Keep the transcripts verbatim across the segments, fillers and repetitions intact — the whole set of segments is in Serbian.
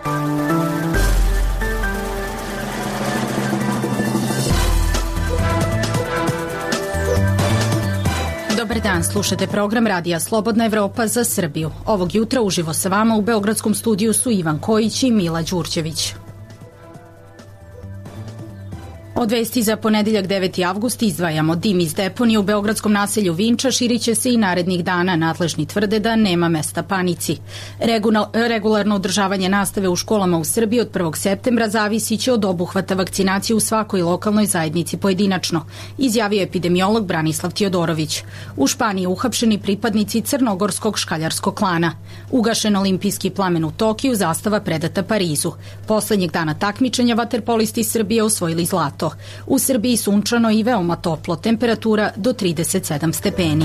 Dobar dan, slušate program Radija Slobodna Evropa za Srbiju. Ovog jutra uživo sa vama u beogradskom studiju su Ivan Kojić i Mila Đurđević. Od vesti za ponedeljak deveti avgust izdvajamo: dim iz deponije u beogradskom naselju Vinča širit će se i narednih dana. Nadležni tvrde da nema mesta panici. Regularno održavanje nastave u školama u Srbiji od prvog septembra zavisit će od obuhvata vakcinacije u svakoj lokalnoj zajednici pojedinačno, izjavio epidemiolog Branislav Tijodorović. U Španiji uhapšeni pripadnici crnogorskog škaljarskog klana. Ugašen olimpijski plamen u Tokiju, zastava predata Parizu. Poslednjeg dana takmičenja vaterpolisti Srbije osvojili zlato. U Srbiji sunčano i veoma toplo, temperatura do trideset sedam stepeni.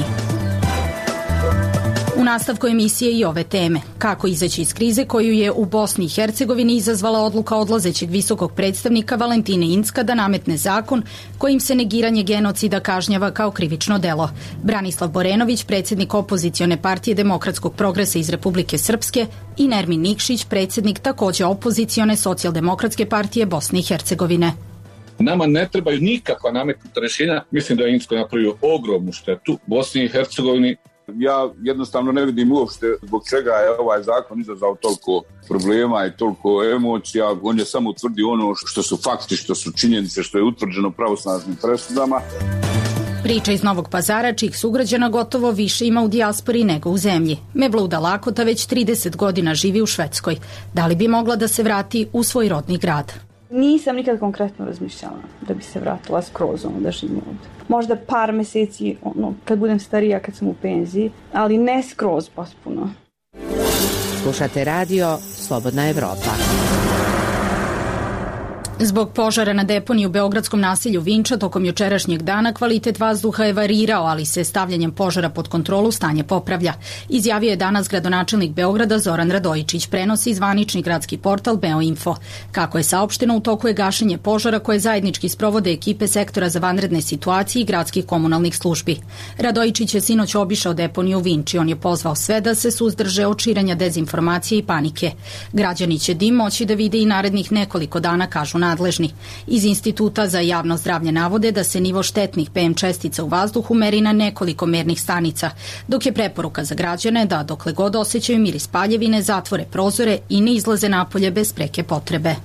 U nastavku emisije i ove teme. Kako izaći iz krize koju je u Bosni i Hercegovini izazvala odluka odlazećeg visokog predstavnika Valentine Incka da nametne zakon kojim se negiranje genocida kažnjava kao krivično delo. Branislav Borenović, predsjednik opozicione partije Demokratskog progresa iz Republike Srpske, i Nermin Nikšić, predsjednik takođe opozicione socijaldemokratske partije Bosne i Hercegovine. Nama ne trebaju nikakva nametnuta rješenja. Mislim da je Incko napravio ogromnu štetu Bosni i Hercegovini. Ja jednostavno ne vidim uopšte zbog čega je ovaj zakon izazvao toliko problema i toliko emocija. On je samo utvrdio ono što su fakti, što su činjenice, što je utvrđeno pravosnažnim presudama. Priča iz Novog Pazara, čijih sugrađana gotovo više ima u dijaspori nego u zemlji. Mevluda Lakota već trideset godina živi u Švedskoj. Da li bi mogla da se vrati u svoj rodni grad? Nisam nikad konkretno razmišljala da bi se vratila skroz ono da živim ovdje. Možda par meseci ono, kad budem starija, kad sam u penziji, ali ne skroz potpuno. Slušate radio Slobodna Evropa. Zbog požara na deponiji u beogradskom naselju Vinča tokom jučerašnjeg dana kvalitet vazduha je varirao, ali se stavljanjem požara pod kontrolu stanje popravlja. Izjavio je danas gradonačelnik Beograda Zoran Radojičić, prenosi zvanični gradski portal Beoinfo. Kako je saopšteno, u toku je gašenje požara koje zajednički sprovode ekipe sektora za vanredne situacije i gradskih komunalnih službi. Radojičić je sinoć obišao deponiju u Vinči. On je pozvao sve da se suzdrže od širenja dezinformacije i panike. Građani će dim moći da vide i narednih nekoliko dana, kažu nadležni. Iz Instituta za javno zdravlje navode da se nivo štetnih P M čestica u vazduhu meri na nekoliko mernih stanica, dok je preporuka za građane da dokle god osjećaju miris paljevine zatvore prozore i ne izlaze napolje bez preke potrebe.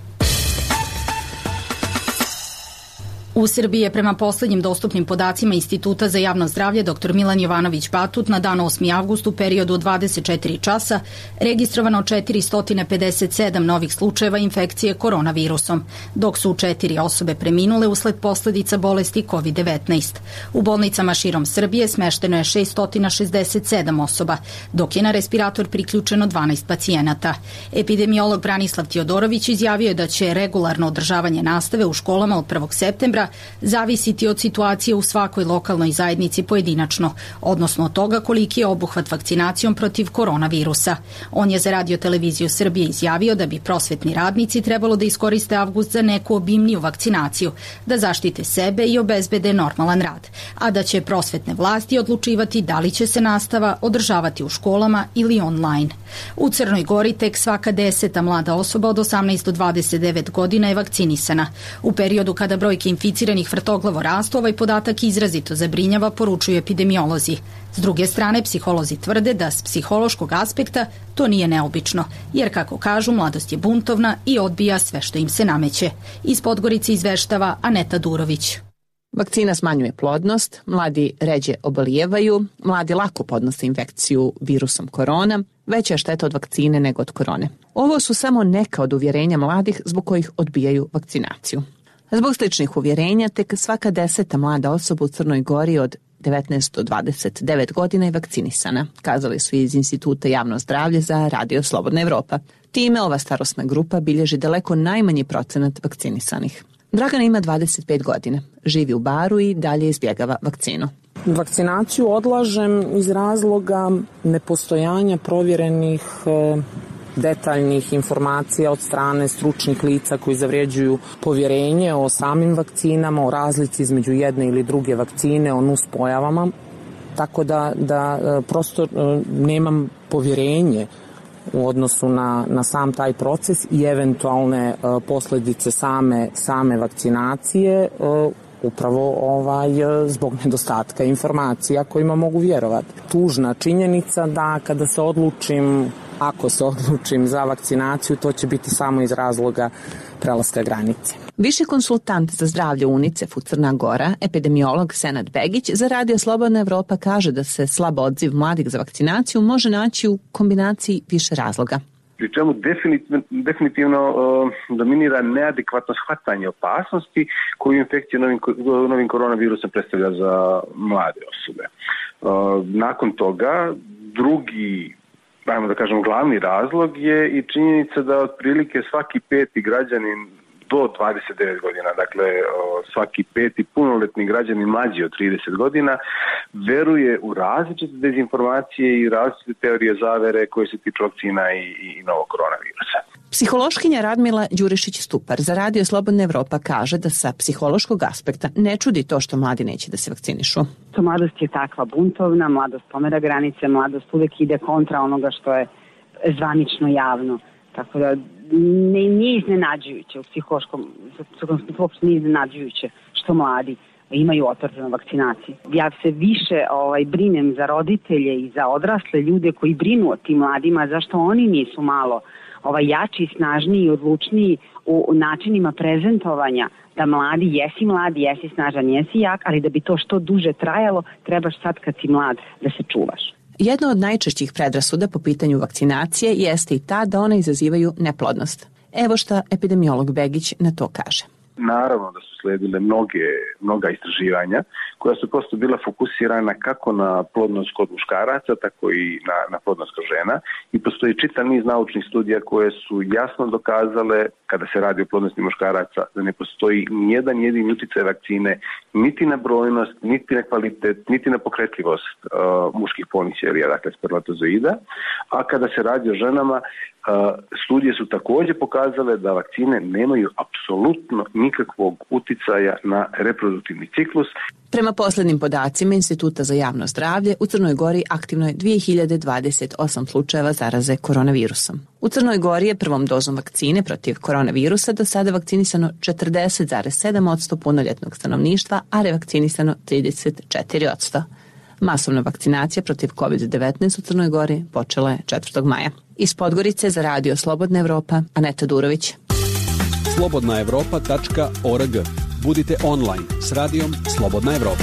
U Srbiji je prema poslednjim dostupnim podacima Instituta za javno zdravlje dr Milan Jovanović Batut na dan osmi avgust u periodu od dvadeset četiri časa registrovano četiristo pedeset sedam novih slučajeva infekcije koronavirusom, dok su četiri osobe preminule usled posledica bolesti kovid devetnaest. U bolnicama širom Srbije smešteno je šesto šezdeset sedam osoba, dok je na respirator priključeno dvanaest pacijenata. Epidemiolog Branislav Tijodorović izjavio je da će regularno održavanje nastave u školama od prvog septembra zavisiti od situacije u svakoj lokalnoj zajednici pojedinačno, odnosno od toga koliki je obuhvat vakcinacijom protiv koronavirusa. On je za Radio televiziju Srbije izjavio da bi prosvetni radnici trebalo da iskoriste avgust za neku obimniju vakcinaciju, da zaštite sebe i obezbede normalan rad, a da će prosvetne vlasti odlučivati da li će se nastava održavati u školama ili online. U Crnoj Gori tek svaka deseta mlada osoba od osamnaest do dvadeset devet godina je vakcinisana. U periodu kada brojke inficiranih vrtoglavo rastu, ovaj podatak izrazito zabrinjava, poručuju epidemiolozi. S druge strane, psiholozi tvrde da s psihološkog aspekta to nije neobično, jer kako kažu, mladost je buntovna i odbija sve što im se nameće. Iz Podgorice izveštava Aneta Durović. Vakcina smanjuje plodnost, mladi ređe obolijevaju, mladi lako podnose infekciju virusom korona, veća je šteta od vakcine nego od korone. Ovo su samo neka od uvjerenja mladih zbog kojih odbijaju vakcinaciju. Zbog sličnih uvjerenja, tek svaka deseta mlada osoba u Crnoj Gori od devetnaest do dvadeset devet godina je vakcinisana, kazali su iz Instituta javno zdravlje za Radio Slobodna Evropa. Time ova starosna grupa bilježi daleko najmanji procenat vakcinisanih. Dragana ima dvadeset pet godina, živi u Baru i dalje izbjegava vakcinu. Vakcinaciju odlažem iz razloga nepostojanja provjerenih detaljnih informacija od strane stručnih lica koji zavređuju povjerenje o samim vakcinama, o razlici između jedne ili druge vakcine, o nuspojavama. Tako da, da prosto nemam povjerenje u odnosu na, na sam taj proces i eventualne uh, posledice same, same vakcinacije uh, upravo ovaj, zbog nedostatka informacija kojima mogu vjerovati. Tužna činjenica da kada se odlučim, ako se odlučim za vakcinaciju, to će biti samo iz razloga prelaska granice. Viši konsultant za zdravlje UNICEF-u Crna Gora, epidemiolog Senad Begić, za Radio Slobodna Evropa kaže da se slab odziv mladih za vakcinaciju može naći u kombinaciji više razloga. Pri čemu definitivno, definitivno uh, dominira neadekvatno shvatanje opasnosti koju infekcija novim, novim koronavirusom predstavlja za mlade osobe. Uh, nakon toga, drugi, ajmo da kažem, glavni razlog je i činjenica da otprilike svaki peti građanin do dvadeset devet godina, dakle svaki peti punoletni građanin mlađi od trideset godina, veruje u različite dezinformacije i različite teorije zavere koje se tiču vakcina i, i novog koronavirusa. Psihološkinja Radmila Đurišić-Stupar za Radio Slobodna Evropa kaže da sa psihološkog aspekta ne čudi to što mladi neće da se vakcinišu. To mladost je takva buntovna, mladost pomera granice, mladost uvek ide kontra onoga što je zvanično javno. Tako da ne, nije iznenađujuće u psihološkom, uopšte nije iznenađujuće što mladi imaju otpor prema vakcinaciji. Ja se više ovaj, brinem za roditelje i za odrasle ljude koji brinu o tim mladima, zašto oni nisu malo ovaj, jači, snažniji i odlučniji u, u načinima prezentovanja da mladi, jesi mladi, jesi snažan, jesi jak, ali da bi to što duže trajalo, trebaš sad kad si mlad da se čuvaš. Jedna od najčešćih predrasuda po pitanju vakcinacije jeste i ta da one izazivaju neplodnost. Evo šta epidemiolog Begić na to kaže. Naravno da su sledile mnoge, mnoga istraživanja koja su prosto bila fokusirana kako na plodnost kod muškaraca, tako i na, na plodnost kod žena. I postoji čitav niz naučnih studija koje su jasno dokazale, kada se radi o plodnosti muškaraca, da ne postoji nijedan jedini uticaj vakcine, niti na brojnost, niti na kvalitet, niti na pokretljivost uh, muških polnih ćelija, dakle spermatozoida. A kada se radi o ženama, Uh, studije su također pokazale da vakcine nemaju apsolutno nikakvog uticaja na reproduktivni ciklus. Prema poslednjim podacima Instituta za javno zdravlje, u Crnoj Gori aktivno je dve hiljade dvadeset osam slučajeva zaraze koronavirusom. U Crnoj Gori je prvom dozom vakcine protiv koronavirusa do sada vakcinisano četrdeset zarez sedam posto punoljetnog stanovništva, a revakcinisano trideset četiri posto. Masovna vakcinacija protiv kovid devetnaest u Crnoj Gori počela je četvrtog maja. Iz Podgorice za Radio Slobodna Evropa, Aneta Durović. slobodna evropa tačka org. Budite online s radijom Slobodna Evropa.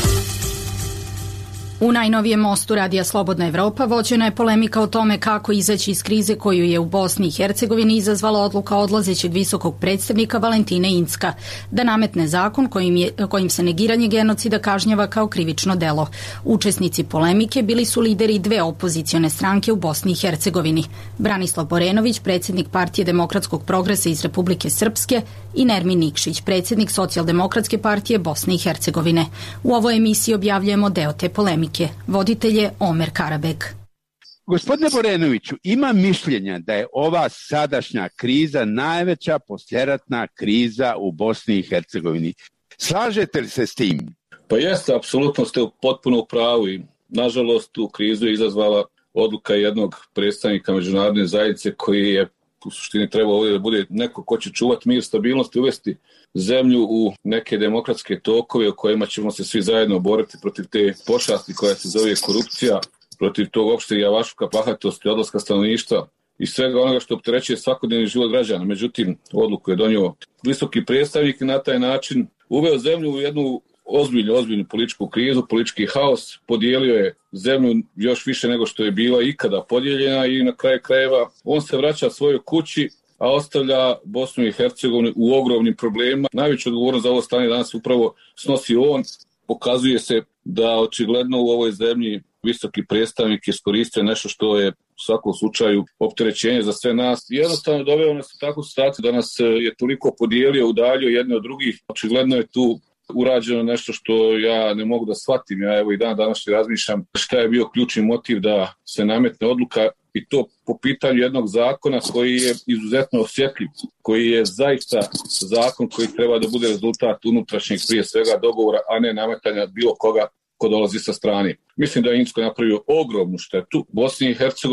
U najnovijem mostu Radija Slobodna Evropa vođena je polemika o tome kako izaći iz krize koju je u Bosni i Hercegovini izazvala odluka odlazećeg visokog predstavnika Valentine Incka da nametne zakon kojim, je, kojim se negiranje genocida kažnjava kao krivično delo. Učesnici polemike bili su lideri dve opozicione stranke u Bosni i Hercegovini. Branislav Borenović, predsjednik Partije demokratskog progresa iz Republike Srpske, i Nermin Nikšić, predsjednik Socijaldemokratske partije Bosne i Hercegovine. U ovoj emisiji objavljujemo deo te polemike. Voditelj je Omer Karabek. Gospodine Borenoviću, ima mišljenja da je ova sadašnja kriza najveća posljeratna kriza u Bosni i Hercegovini. Slažete li se s tim? Pa jeste, apsolutno ste potpuno u pravu i nažalost tu krizu je izazvala odluka jednog predstavnika međunarodne zajednice koji je u suštini treba ovdje da bude neko ko će čuvati mir, stabilnost i uvesti zemlju u neke demokratske tokove u kojima ćemo se svi zajedno boriti protiv te pošasti koja se zove korupcija, protiv tog opšteg javašluka, bahatosti, odlaska stanovništva i svega onoga što opterećuje svakodnevni život građana. Međutim, odluku je donio visoki predstavnik i na taj način uveo zemlju u jednu ozbiljnu, ozbiljnu političku krizu, politički haos, podijelio je zemlju još više nego što je bila ikada podijeljena i na kraju krajeva on se vraća svojoj kući, a ostavlja Bosnu i Hercegovinu u ogromnim problemima. Najveću odgovornost za ovo stanje danas upravo snosi on. Pokazuje se da očigledno u ovoj zemlji visoki predstavnik iskoristio nešto što je u svakom slučaju opterećenje za sve nas. Jednostavno doveo nas u takvu situaciju da nas je toliko podijelio, udaljio jedne od drugih. Očigledno je tu urađeno nešto što ja ne mogu da shvatim. Ja evo i dan danas razmišljam šta je bio ključni motiv da se nametne odluka i to po pitanju jednog zakona koji je izuzetno osjetljiv, koji je zaista zakon koji treba da bude rezultat unutrašnjeg prije svega dogovora, a ne nametanja bilo koga ko dolazi sa strane. Mislim da je Incko napravio ogromnu štetu Bosni i Hercegovini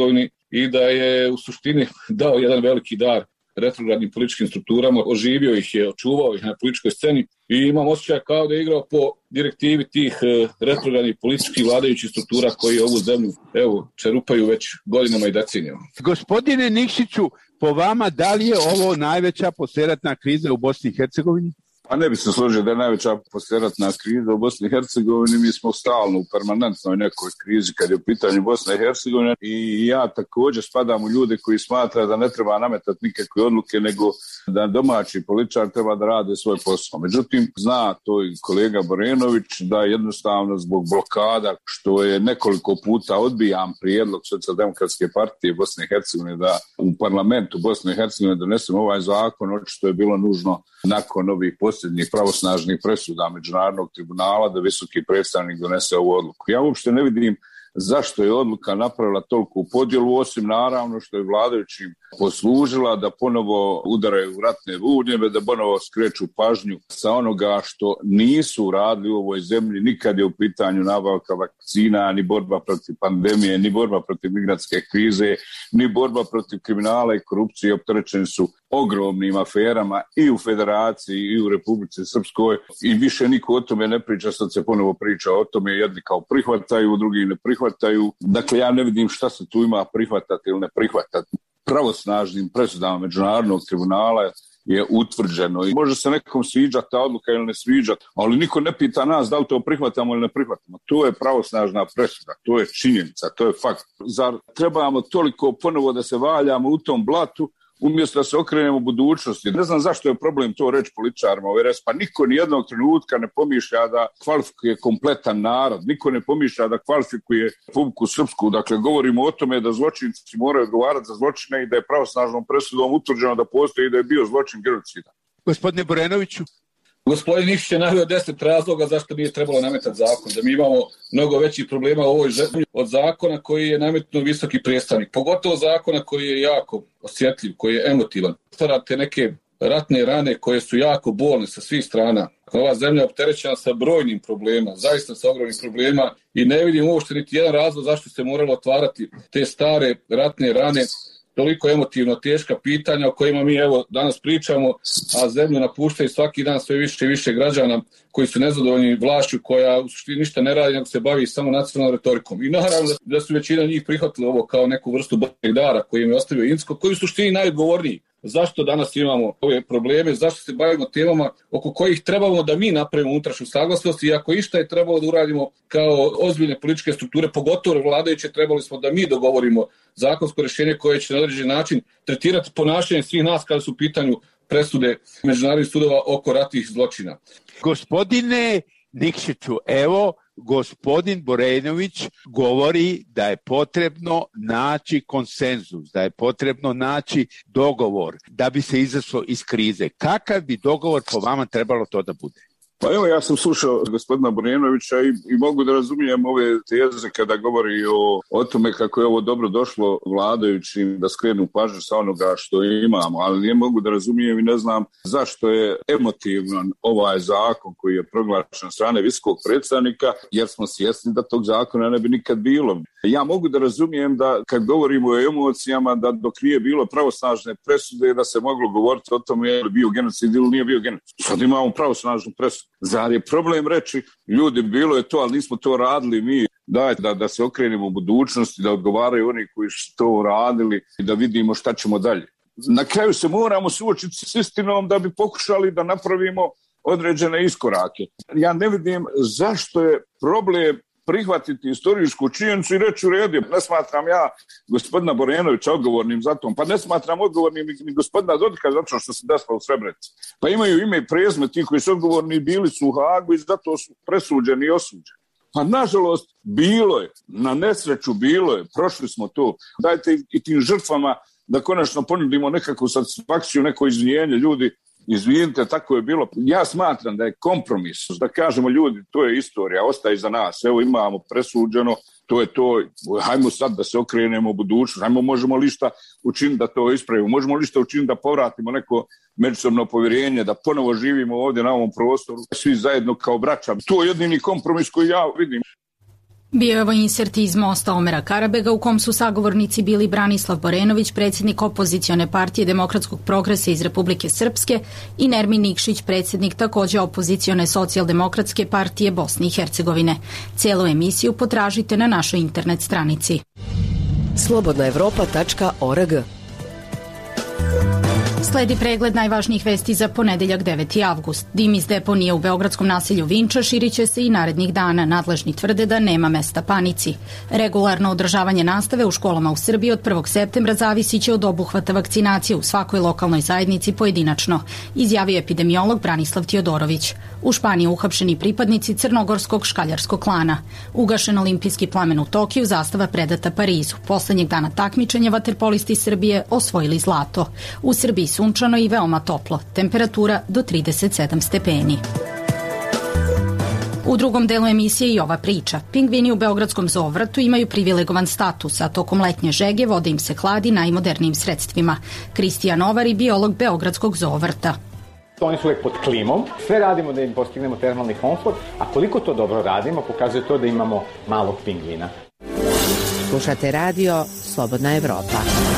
i da je u suštini dao jedan veliki dar retrogradnim političkim strukturama, oživio ih je, očuvao ih na političkoj sceni i imam osjećaj kao da je igrao po direktivi tih retrogradnih političkih vladajućih struktura koji ovu zemlju evo, čerupaju već godinama i decenijama. Gospodine Nikšiću, po vama, da li je ovo najveća poslijeratna kriza u Bosni i Hercegovini? Pa ne bi se složio da je najveća poslijeratna kriza u Bosni i Hercegovini. Mi smo stalno u permanentnoj nekoj krizi kad je u pitanju Bosna i Hercegovina i ja također spadam u ljude koji smatraju da ne treba nametati nikakve odluke, nego da domaći političar treba da rade svoj posao. Međutim, zna to i kolega Borenović da jednostavno zbog blokada, što je nekoliko puta odbijan prijedlog Socijaldemokratske partije Bosne i Hercegovine da u parlamentu Bosne i Hercegovine donesemo ovaj zakon, očito je bilo nužno nakon ovih posljednjih pravosnažnih presuda Međunarodnog tribunala da visoki predstavnik donese ovu odluku. Ja uopšte ne vidim zašto je odluka napravila toliku podjelu, osim naravno što je vladajućim poslužila da ponovo udaraju u ratne vurnjeve, da ponovo skreću pažnju sa onoga što nisu uradili u ovoj zemlji. Nikad je u pitanju nabavka vakcina, ni borba protiv pandemije, ni borba protiv migrantske krize, ni borba protiv kriminala i korupcije. Opterećeni su ogromnim aferama i u Federaciji i u Republici Srpskoj i više niko o tome ne priča, sad se ponovo priča o tome, jedni kao prihvataju, drugi ne prihvataju. Dakle, ja ne vidim šta se tu ima prihvatati ili ne prihvatati. Pravosnažnim presudama Međunarodnog tribunala je utvrđeno i može se nekom sviđati ta odluka ili ne sviđati, ali niko ne pita nas da li to prihvatamo ili ne prihvatamo. To je pravosnažna presuda, to je činjenica, to je fakt. Zar trebamo toliko ponovo da se valjamo u tom blatu umjesto da se okrenemo u budućnosti? Ne znam zašto je problem to reći političarima u R S. Pa niko ni jednog trenutka ne pomišlja da kvalifikuje kompletan narod, niko ne pomišlja da kvalifikuje Republiku Srpsku. Dakle, govorimo o tome da zločinci moraju odgovarati za zločine i da je pravosnažnom presudom utvrđeno da postoji i da je bio zločin genocida. Gospodine Borenoviću. Gospodin Nikšić je naveo deset razloga zašto nije trebalo nametati zakon, da mi imamo mnogo većih problema u ovoj zemlji od zakona koji je nametnuo visoki predstavnik, pogotovo zakona koji je jako osjetljiv, koji je emotivan. Stvarate neke ratne rane koje su jako bolne sa svih strana. Ova zemlja je opterećena sa brojnim problema, zaista sa ogromnim problema i ne vidim uopšte niti jedan razlog zašto se moralo otvarati te stare ratne rane, toliko emotivno teška pitanja o kojima mi evo danas pričamo, a zemlju napuštaju svaki dan sve više i više građana koji su nezadovoljni vlašću koja u suštini ništa ne radi, nego se bavi samo nacionalnom retorikom. I naravno da su većina njih prihvatili ovo kao neku vrstu božjeg dara koji im je ostavio Incko, koji u suštini najodgovorniji. Zašto danas imamo ove probleme, zašto se bavimo temama oko kojih trebamo da mi napravimo unutrašnju saglasnost i ako išta je trebalo da uradimo kao ozbiljne političke strukture, pogotovo vladajuće, trebali smo da mi dogovorimo zakonsko rješenje koje će na određen način tretirati ponašanje svih nas kada su u pitanju presude međunarodnih sudova oko ratnih zločina. Gospodine Nikšiću, evo, gospodin Borenović govori da je potrebno naći konsenzus, da je potrebno naći dogovor da bi se izašlo iz krize. Kakav bi dogovor po vama trebalo to da bude? Pa evo, ja sam slušao gospodina Borenovića i, i mogu da razumijem ove teze kada govori o, o tome kako je ovo dobro došlo vladajućim da skrenu pažnju sa onoga što imamo, ali ne mogu da razumijem i ne znam zašto je emotivan ovaj zakon koji je proglašen strane visokog predstavnika, jer smo svjesni da tog zakona ne bi nikad bilo. Ja mogu da razumijem da kad govorimo o emocijama, da dok nije bilo pravosnažne presude da se moglo govoriti o tome je li bio genocid ili nije bio genocid. Sad imamo pravosnažnu presudu. Zar je problem reći, ljudi, bilo je to, ali nismo to radili mi, dajte da, da se okrenemo u budućnosti, da odgovaraju oni koji su to radili i da vidimo šta ćemo dalje. Na kraju se moramo suočiti s istinom da bi pokušali da napravimo određene iskorake. Ja ne vidim zašto je problem prihvatiti istorijsku činjenicu i reći u redu. Ne smatram ja gospodina Borenovića odgovornim za to, pa ne smatram odgovornim ni gospodina Dodika zato što se desilo u Srebrenici. Pa imaju ime i prezime ti koji su odgovorni, bili su u Hagu i zato su presuđeni i osuđeni. Pa nažalost bilo je, na nesreću bilo je, prošli smo to. Dajte i tim žrtvama da konačno ponudimo nekakvu satisfakciju, neko izvinjenje, ljudi, izvinite, tako je bilo. Ja smatram da je kompromis, da kažemo ljudi, to je istorija, ostaje za nas, evo imamo presuđeno, to je to, hajmo sad da se okrenemo u budućnost, hajmo možemo li šta učiniti da to ispravimo, možemo li šta učiniti da povratimo neko međusobno povjerenje, da ponovo živimo ovdje na ovom prostoru, svi zajedno kao braća. To je jedini kompromis koji ja vidim. Bio je ovo insert iz Mosta Omera Karabega u kom su sagovornici bili Branislav Borenović, predsjednik opozicione partije Demokratskog progresa iz Republike Srpske, i Nermin Nikšić, predsjednik takođe opozicione socijaldemokratske partije Bosne i Hercegovine. Cijelu emisiju potražite na našoj internet stranici. slobodna evropa tačka org. Sledi pregled najvažnijih vesti za ponedeljak deveti avgust. Dim iz deponije u beogradskom naselju Vinča širit će se i narednih dana. Nadležni tvrde da nema mesta panici. Regularno održavanje nastave u školama u Srbiji od prvog septembra zavisit će od obuhvata vakcinacije u svakoj lokalnoj zajednici pojedinačno, izjavio epidemiolog Branislav Tiodorović. U Španiji uhapšeni pripadnici crnogorskog škaljarskog klana. Ugašen olimpijski plamen u Tokiju, zastava predata Parizu. Poslednjeg dana takmičenja vaterpolisti Srbije osvojili zlato. U Srbiji sunčano i veoma toplo, temperatura do trideset sedam stepeni. U drugom delu emisije i ova priča. Pingvini u beogradskom zoovratu imaju privilegovan status, a tokom letnje žege vode im se hladi najmodernijim sredstvima. Kristijan Ovari, biolog beogradskog zoovrta. Oni su uvek pod klimom, sve radimo da im postignemo termalni komfort, a koliko to dobro radimo pokazuje to da imamo malog pingvina. Slušate radio Slobodna Evropa.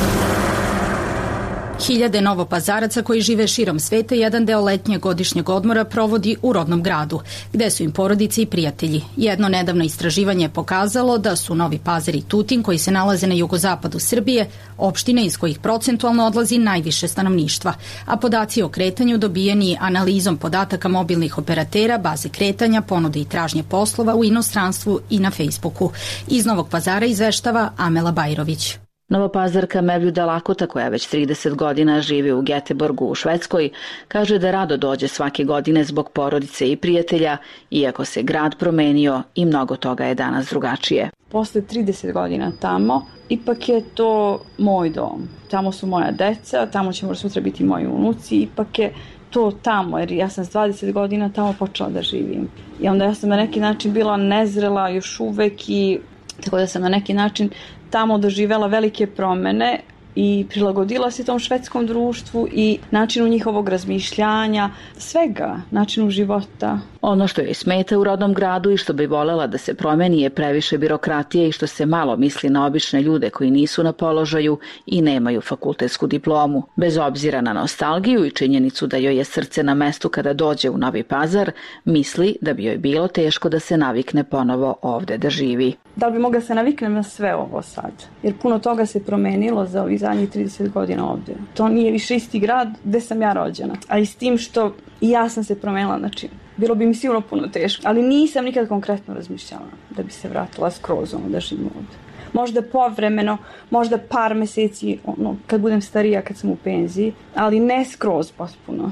Hiljade Novopazaraca koji žive širom sveta jedan deo letnjeg godišnjeg odmora provodi u rodnom gradu, gde su im porodice i prijatelji. Jedno nedavno istraživanje je pokazalo da su Novi Pazar i Tutin, koji se nalaze na jugozapadu Srbije, opštine iz kojih procentualno odlazi najviše stanovništva, a podaci o kretanju dobijeni analizom podataka mobilnih operatera, baze kretanja, ponude i tražnje poslova u inostranstvu i na Facebooku. Iz Novog Pazara izveštava Amela Bajrović. Novopazarka Mevljuda Lakota, koja već trideset godina živi u Göteborgu u Švedskoj, kaže da rado dođe svake godine zbog porodice i prijatelja, iako se grad promenio i mnogo toga je danas drugačije. Posle trideset godina tamo, ipak je to moj dom. Tamo su moja deca, tamo će možda sutra biti moji unuci, ipak je to tamo, jer ja sam s dvadeset godina tamo počela da živim. I onda ja sam na neki način bila nezrela još uvek i tako da sam na neki način tamo doživela velike promene i prilagodila se tom švedskom društvu i načinu njihovog razmišljanja, svega, načinu života. Ono što joj smeta u rodnom gradu i što bi volela da se promeni je previše birokratije i što se malo misli na obične ljude koji nisu na položaju i nemaju fakultetsku diplomu. Bez obzira na nostalgiju i činjenicu da joj je srce na mestu kada dođe u Novi Pazar, misli da bi joj bilo teško da se navikne ponovo ovde da živi. Da li bi mogla se naviknem na sve ovo sad? Jer puno toga se promenilo za ovih zadnjih trideset godina ovde. To nije više isti grad gde sam ja rođena. A i s tim što i ja sam se promenila, znači, bilo bi mi sigurno puno teško. Ali nisam nikad konkretno razmišljala da bi se vratila skroz ono da živim ovde. Možda povremeno, možda par meseci, ono, kad budem starija, kad sam u penziji, ali ne skroz potpuno.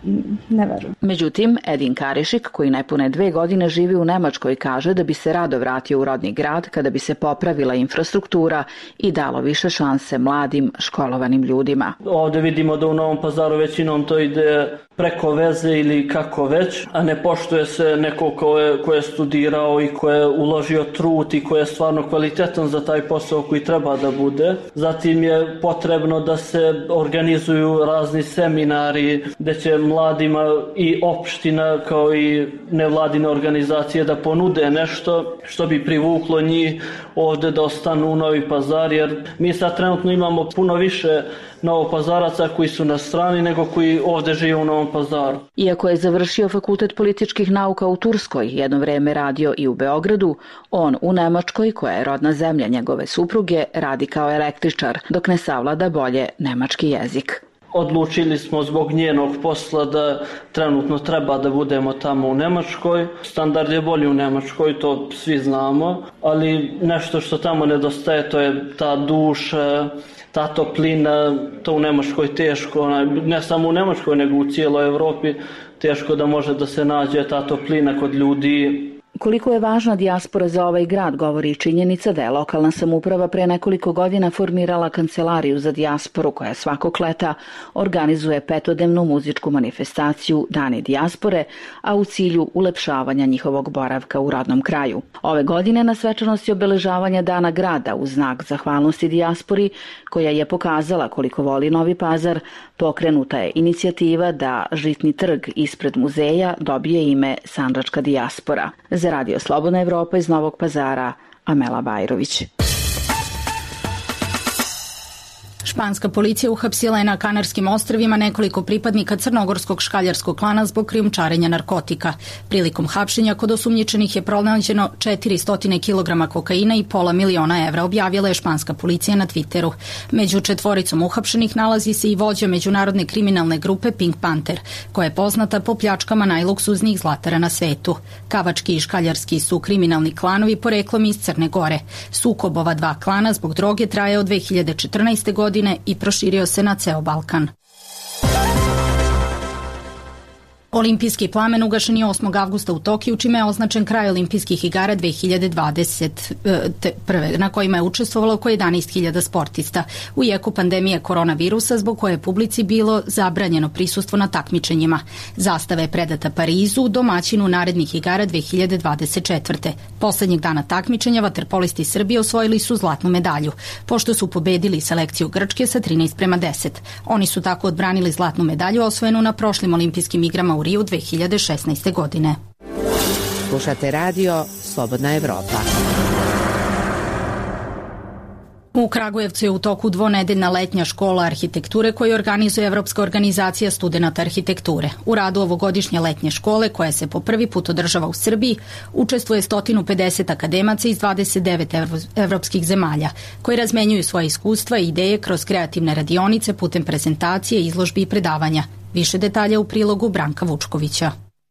Ne verujem. Međutim, Edin Karišik, koji nepune dve godine živi u Nemačkoj, kaže da bi se rado vratio u rodni grad kada bi se popravila infrastruktura i dalo više šanse mladim, školovanim ljudima. Ovde vidimo da u Novom Pazaru većinom to ide preko veze ili kako već, a ne poštuje se neko ko je, ko je studirao i ko je uložio trud i ko je stvarno kvalitetan za taj posao koji treba da bude. Zatim je potrebno da se organizuju razni seminari gde će mladima i opština kao i nevladine organizacije da ponude nešto što bi privuklo njih ovde da ostanu u Novi Pazar, jer mi sad trenutno imamo puno više Novopazaraca koji su na strani nego koji ovde žive u Novom Pazaru. Iako je završio fakultet političkih nauka u Turskoj, jedno vreme radio i u Beogradu, on u Nemačkoj, koja je rodna zemlja njegove supruge, radi kao električar, dok ne savlada bolje nemački jezik. Odlučili smo zbog njenog posla da trenutno treba da budemo tamo u Nemačkoj. Standard je bolji u Nemačkoj, to svi znamo, ali nešto što tamo nedostaje, to je ta duša, ta toplina, to u Nemačkoj teško, ne samo u Nemačkoj nego u cijeloj Evropi, teško da može da se nađe ta toplina kod ljudi. Koliko je važna dijaspora za ovaj grad govori i činjenica da je lokalna samouprava pre nekoliko godina formirala kancelariju za dijasporu koja svakog leta organizuje petodnevnu muzičku manifestaciju Dani dijaspore, a u cilju ulepšavanja njihovog boravka u rodnom kraju. Ove godine na svečanosti obeležavanja Dana grada u znak zahvalnosti dijaspori, koja je pokazala koliko voli Novi Pazar, pokrenuta je inicijativa da žitni trg ispred muzeja dobije ime Sandžačka dijaspora. Za Radio Slobodna Evropa iz Novog Pazara, Amela Bajrović. Španska policija uhapsila je na Kanarskim ostrvima nekoliko pripadnika crnogorskog škaljarskog klana zbog krijumčarenja narkotika. Prilikom hapšenja kod osumnjičenih je pronađeno četiristo kilograma kokaina i pola miliona evra, objavila je španska policija na Twitteru. Među četvoricom uhapšenih nalazi se i vođa međunarodne kriminalne grupe Pink Panther, koja je poznata po pljačkama najluksuznijih zlatara na svetu. Kavački i škaljarski su kriminalni klanovi poreklom iz Crne Gore. Sukob ova dva klana zbog droge traje od dve hiljade četrnaeste. godine i proširio se na ceo Balkan. Olimpijski plamen ugašen je osmog avgusta u Tokiju, čime je označen kraj Olimpijskih igara dve hiljade dvadeset prve. na kojima je učestvovalo oko jedanaest hiljada sportista. U jeku pandemije koronavirusa, zbog koje je publici bilo zabranjeno prisustvo na takmičenjima. Zastava je predata Parizu, domaćinu narednih igara dve hiljade dvadeset četvrte. Poslednjeg dana takmičenja vaterpolisti Srbije osvojili su zlatnu medalju, pošto su pobedili selekciju Grčke sa trinaest prema deset. Oni su tako odbranili zlatnu medalju osvojenu na prošlim olimpijskim igrama u Riju dve hiljade šesnaeste. godine. Slušate radio Slobodna Evropa. U Kragujevcu je u toku dvonedeljna letnja škola arhitekture koju organizuje Evropska organizacija studenata arhitekture. U radu ovogodišnje letnje škole, koja se po prvi put održava u Srbiji, učestvuje sto pedeset akademaca iz dvadeset devet evropskih zemalja, koji razmenjuju svoje iskustva i ideje kroz kreativne radionice putem prezentacije, izložbi i predavanja. Više detalja u prilogu Branka Vučkovića.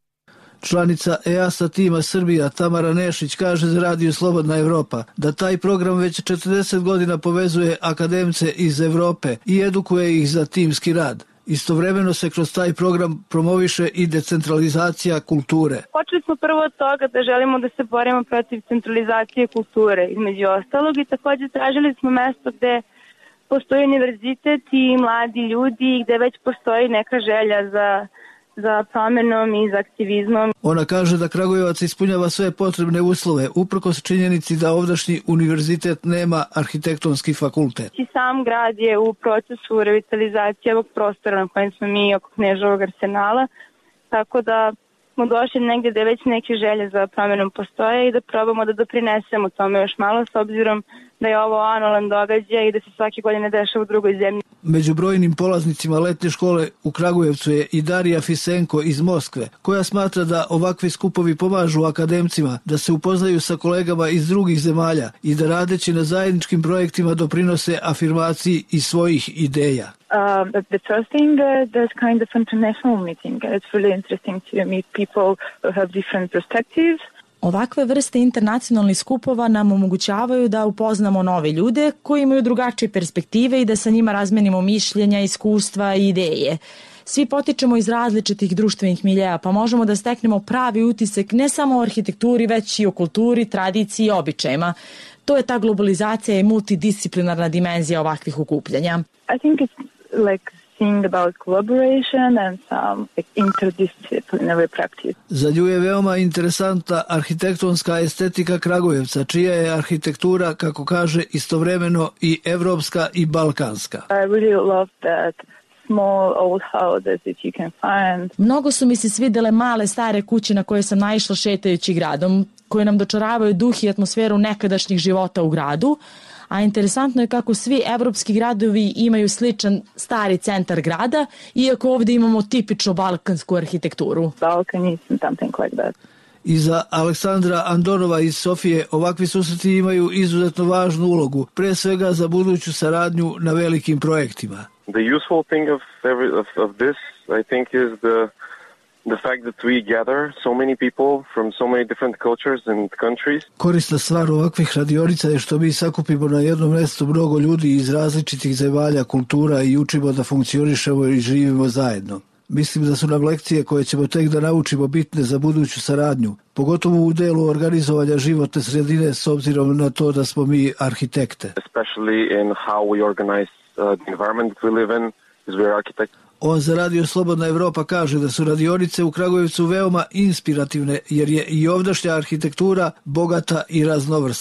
Članica E A S A tima Srbija Tamara Nešić kaže za radio Slobodna Evropa da taj program već četrdeset godina povezuje akademce iz Evrope i edukuje ih za timski rad. Istovremeno se kroz taj program promoviše i decentralizacija kulture. Počeli smo prvo od toga da želimo da se borimo protiv centralizacije kulture, između ostalog, i također tražili smo mesto gde postoji univerzitet i mladi ljudi, gde već postoji neka želja za za promenom i za aktivizmom. Ona kaže da Kragujevac ispunjava sve potrebne uslove, uprkos činjenici da ovdašnji univerzitet nema arhitektonski fakultet. I sam grad je u procesu revitalizacije ovog prostora na kojem smo mi oko Kneževog arsenala, tako da smo došli negdje da već neke želje za promenom postoje i da probamo da doprinesemo tome još malo, s obzirom da je ovo anualan događaj i da se svake godine dešava u drugoj zemlji. Među brojnim polaznicima letnje škole u Kragujevcu je i Darija Fisenko iz Moskve, koja smatra da ovakvi skupovi pomažu akademcima da se upoznaju sa kolegama iz drugih zemalja i da radeći na zajedničkim projektima doprinose afirmaciji i svojih ideja. Uh, but the first thing, uh, there's kind of international meeting. It's really interesting to meet people who have different perspectives. Ovakve vrste internacionalnih skupova nam omogućavaju da upoznamo nove ljude koji imaju drugačije perspektive i da sa njima razmenimo mišljenja, iskustva i ideje. Svi potičemo iz različitih društvenih miljeja, pa možemo da steknemo pravi utisak ne samo o arhitekturi, već i o kulturi, tradiciji i običajima. To je ta globalizacija i multidisciplinarna dimenzija ovakvih okupljanja. I think it's like seeing about collaboration and some like, interdisciplinary practice. Za nju je veoma interesantna arhitektonska estetika Kragujevca, čija je arhitektura, kako kaže, istovremeno i evropska i balkanska. I really love that small old houses that you can find. Mnogo su mi se svidele male stare kuće na koje sam naišla šetajući gradom, koje nam dočaravaju duh i atmosferu nekadašnjih života u gradu, a interesantno je kako svi evropski gradovi imaju sličan stari centar grada, iako ovdje imamo tipično balkansku arhitekturu. Balkan is something like that. I za Aleksandra Andonova iz Sofije ovakvi susreti imaju izuzetno važnu ulogu, pre svega za buduću saradnju na velikim projektima. The useful thing of, every, of, of this, I think, is the the fact that we gather so many people from so many different cultures and countries. Korisna stvar ovakvih radionica je što mi sakupimo na jednom mjestu mnogo ljudi iz različitih zemalja, kultura i učimo da funkcionišemo i živimo zajedno. Mislim da su nam lekcije koje ćemo tek da naučimo bitne za buduću saradnju, pogotovo u delu organizovanja životne sredine s obzirom na to da smo mi arhitekte. Especially in how we organize uh, the environment that we live in, because we are architects. On za radio Slobodna Evropa kaže da su radionice u Kragujevcu veoma inspirativne jer je i ovdašnja arhitektura bogata i raznovrsna.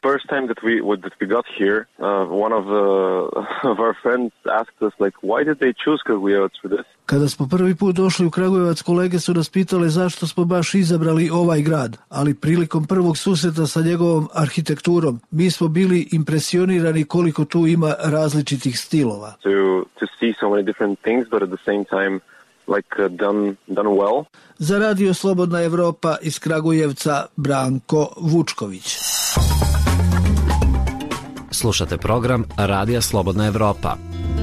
First time that we that we got here, uh, one of the of our friends asked us like, why did they choose Kragujevac for this? Kada smo prvi put došli u Kragujevac, kolege su nas pitale zašto smo baš izabrali ovaj grad, ali prilikom prvog susreta sa njegovom arhitekturom, mi smo bili impresionirani koliko tu ima različitih stilova. To to see so many different things, but at the same time like uh, done done well. Za Radio Slobodna Evropa iz Kragujevca, Branko Vučković. Slušate program Radija Slobodna Evropa.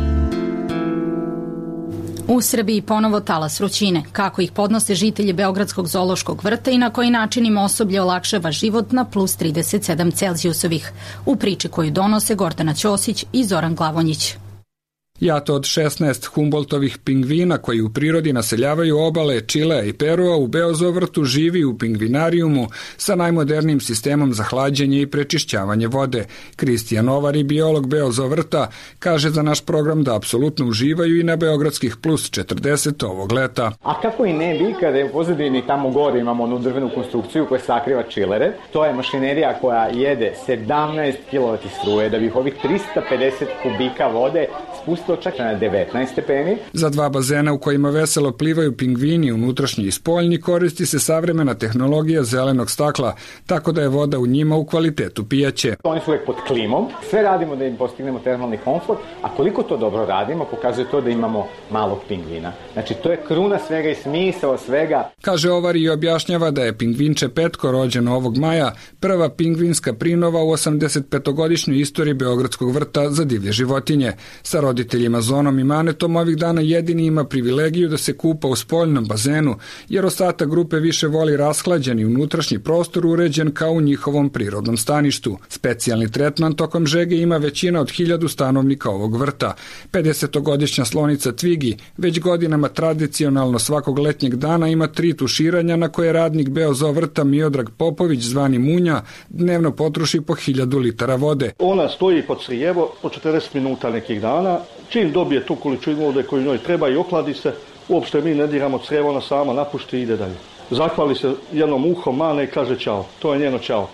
U Srbiji ponovo talas vrućine. Kako ih podnose žitelji Beogradskog zoološkog vrta i na koji način im osoblje olakšava život na plus trideset sedam Celzijusovih. U priči koju donose Gordana Ćosić i Zoran Glavonjić. Jato od šesnaest Humboldtovih pingvina koji u prirodi naseljavaju obale Čilea i Perua u Beozovrtu živi u pingvinarijumu sa najmodernijim sistemom za hlađenje i prečišćavanje vode. Kristijan Ovari, biolog Beozovrta, kaže za naš program da apsolutno uživaju i na beogradskih plus četrdeset ovog leta. A kako i ne bi kada je u pozadini tamo gore imamo onu drvenu konstrukciju koja sakriva čilere. To je mašinerija koja jede sedamnaest kilovati struje da bi ovih trista pedeset kubika vode spustilo čak na devetnaest stepeni. Za dva bazena u kojima veselo plivaju pingvini unutrašnji i spoljni koristi se savremena tehnologija zelenog stakla, tako da je voda u njima u kvalitetu pijaće. Oni su uvek pod klimom. Sve radimo da im postignemo termalni komfort, a koliko to dobro radimo pokazuje to da imamo malog pingvina. Znači to je kruna svega i smisao svega. Kaže Ovari i objašnjava da je pingvinče Petko rođeno ovog maja, prva pingvinska prinova u osamdesetpetogodišnjoj istoriji Beogradskog vrta za divlje životinje. Sa roditeljima Zonom i Manetom ovih dana jedini ima privilegiju da se kupa u spoljnom bazenu, jer ostatak grupe više voli rashlađeni unutrašnji prostor uređen kao u njihovom prirodnom staništu. Specijalni tretman tokom žege ima većina od hiljadu stanovnika ovog vrta. pedesetogodišnja slonica Tvigi već godinama tradicionalno svakog letnjeg dana ima tri tuširanja na koje radnik Beozovrta Miodrag Popović zvani Munja dnevno potroši po hiljadu litara vode. Ona stoji pod Srijevo po četrdeset minuta nekih dana. Čim dobije tu količinu vode koju njoj treba i okladi se, uopšte mi ne diramo crijevo, ona sama napušti i ide dalje. Zahvali se jednom uhom, mane i kaže čao. To je njeno čao.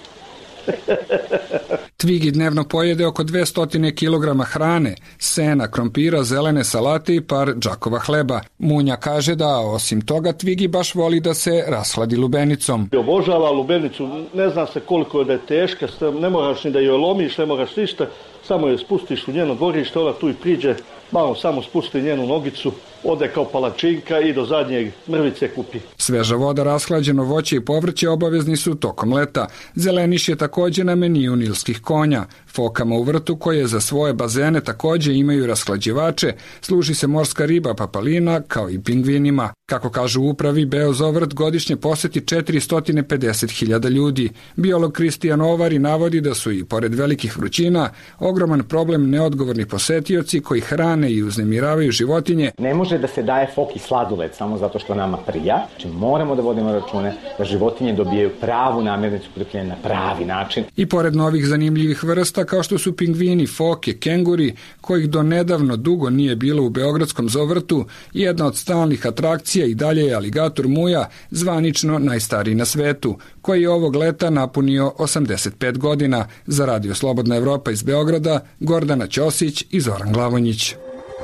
Tvigi dnevno pojede oko dvesta kilograma hrane, sena, krompira, zelene salate i par džakova hleba. Munja kaže da osim toga Tvigi baš voli da se rashladi lubenicom. Obožava lubenicu, ne zna se koliko je da je teška, ne moraš ni da joj lomiš, ne moraš ništa, samo je spustiš u njeno dvorište, ona tu i priđe, malo samo spusti njenu nogicu, ode kao palačinka i do zadnjeg mrvice kupi. Sveža voda, rashlađeno voće i povrće obavezni su tokom leta. Zeleniš je takođe na meniju nilskih konja. Fokama u vrtu koje za svoje bazene takođe imaju rashlađivače, služi se morska riba papalina kao i pingvinima. Kako kažu u upravi, Beozovrt godišnje poseti četiristo pedeset hiljada ljudi. Biolog Kristijan Ovari navodi da su i pored velikih vrućina ogroman problem neodgovorni posetioci koji hrane i uznemiravaju životinje. Ne može da se daje foki sladoled samo zato što nama prija. Znači moramo da vodimo račune da životinje dobijaju pravu namirnicu prikljene na pravi način. I pored novih zanimljivih vrsta kao što su pingvini, foke, kenguri, kojih do nedavno dugo nije bilo u Beogradskom zovrtu, jedna od stalnih atrakcija i dalje je aligator Muja, zvanično najstariji na svetu, koji je ovog leta napunio osamdeset pet godina. Za Radio Slobodna Evropa iz Beograda, Gordana Ćosić i Zoran Glavonjić.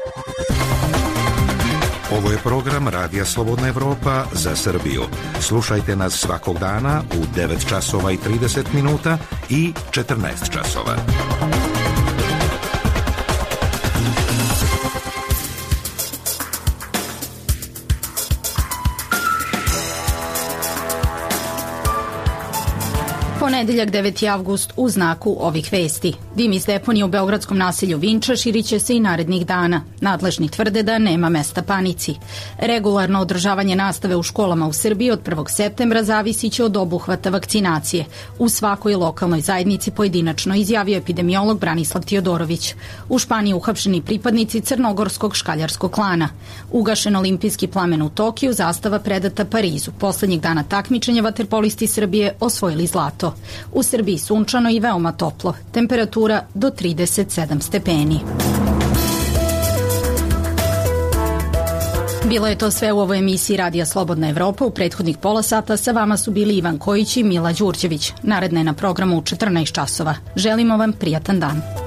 Ovo je program Radija Slobodna Evropa za Srbiju. Slušajte nas svakog dana u devet časova i trideset minuta i četrnaest časova. Ponedeljak deveti avgust u znaku ovih vesti. Dim iz deponije u beogradskom naselju Vinča širit će se i narednih dana. Nadležni tvrde da nema mesta panici. Regularno održavanje nastave u školama u Srbiji od prvog septembra zavisi će od obuhvata vakcinacije. U svakoj lokalnoj zajednici pojedinačno, izjavio epidemiolog Branislav Tiodorović. U Španiji uhapšeni pripadnici crnogorskog škaljarskog klana. Ugašen olimpijski plamen u Tokiju, zastava predata Parizu. Poslednjeg dana takmičenja vaterpolisti Srbije osvojili zlato. U Srbiji sunčano i veoma toplo. Temperatura do trideset sedam stepeni. Bilo je to sve u ovoj emisiji Radija Slobodna Evropa. U prethodnih pola sata sa vama su bili Ivan Kojić i Mila Đurđević. Naredna je na programu u četrnaest časova. Želimo vam prijatan dan.